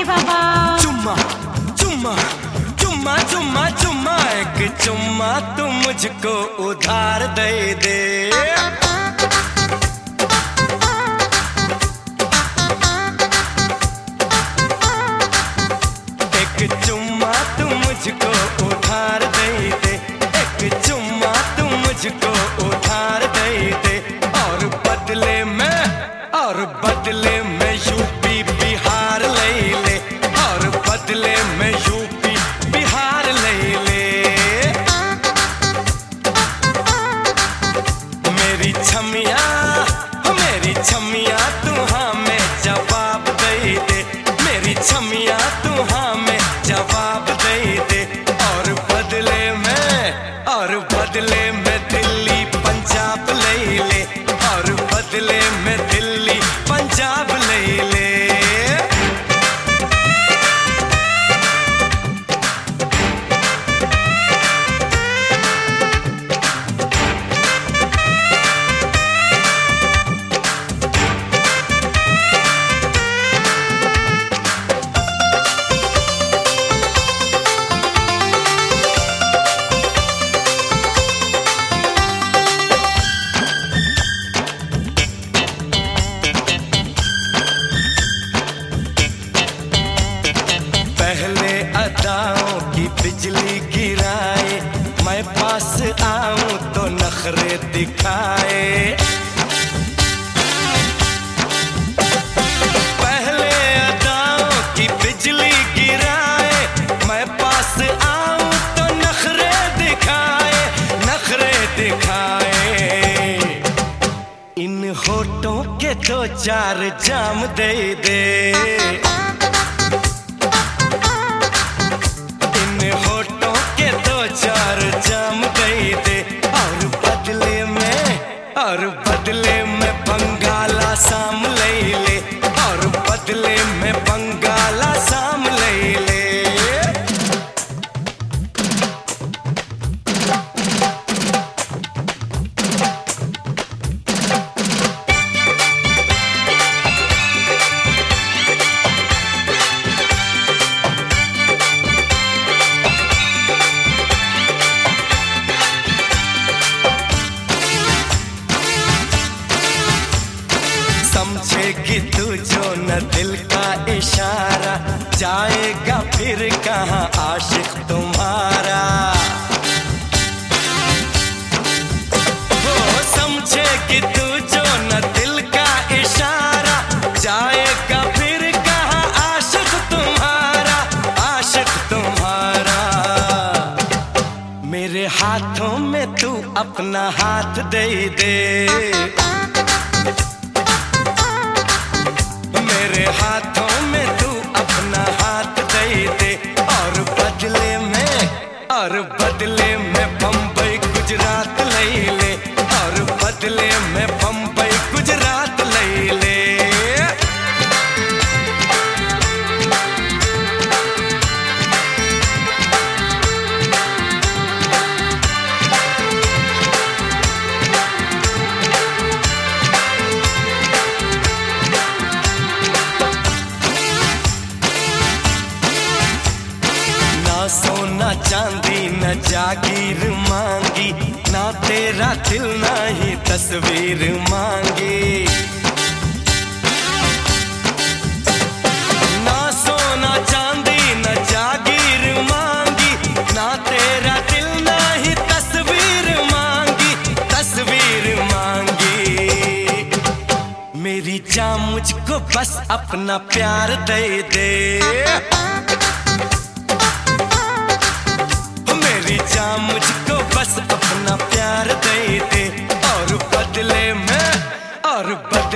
बाबा। चुम्मा चुम्मा चुम्मा चुम्मा चुम्मा, एक चुम्मा तू मुझको उधार दे दे। एक चुम्मा तू मुझको उधार दे दे, एक चुम्मा तू मुझको उधार दे दे। और बदले में यूपी बिहार ले ले, और बदले में यूपी बिहार ले ले। मेरी छमिया तू हाँ में जवाब दे दे, मेरी छमिया तू हाँ में जवाब दे दे। और बदले में दिल्ली पंजाब ले ले, और बदले में दिल्ली पंजाब ले ले। पहले अदाओं की बिजली गिराए, मैं पास आऊं तो नखरे दिखाए। पहले अदाओं की बिजली गिराए, मैं पास आऊं तो नखरे दिखाए, नखरे दिखाए। इन होठों के दो चार जाम दे दे, होठों के दो चार जाम दे दे। और बदले में बंगाला साम ले ले, और बदले में बंगाला साम ले ले। समझेगी तू जो न दिल का इशारा, जाएगा फिर कहाँ आशिक तुम्हारा। वो समझेगी तू जो न दिल का इशारा, जाएगा फिर कहाँ आशिक तुम्हारा, आशिक तुम्हारा। मेरे हाथों में तू अपना हाथ दे दे, मेरे हाथों में तू अपना हाथ दे दे। और बदले में बम्बई गुजरात ले ले, और बदले में बम्बई गुजरात ले ले। सोना चांदी न जागीर मांगी, ना तेरा दिल ना ही तस्वीर मांगी। ना सोना चांदी न जागीर मांगी, ना तेरा दिल ना ही तस्वीर मांगी, तस्वीर मांगी। मेरी जान मुझको बस अपना प्यार दे दे, मेरी जान मुझको बस अपना प्यार दे दे। और बदले में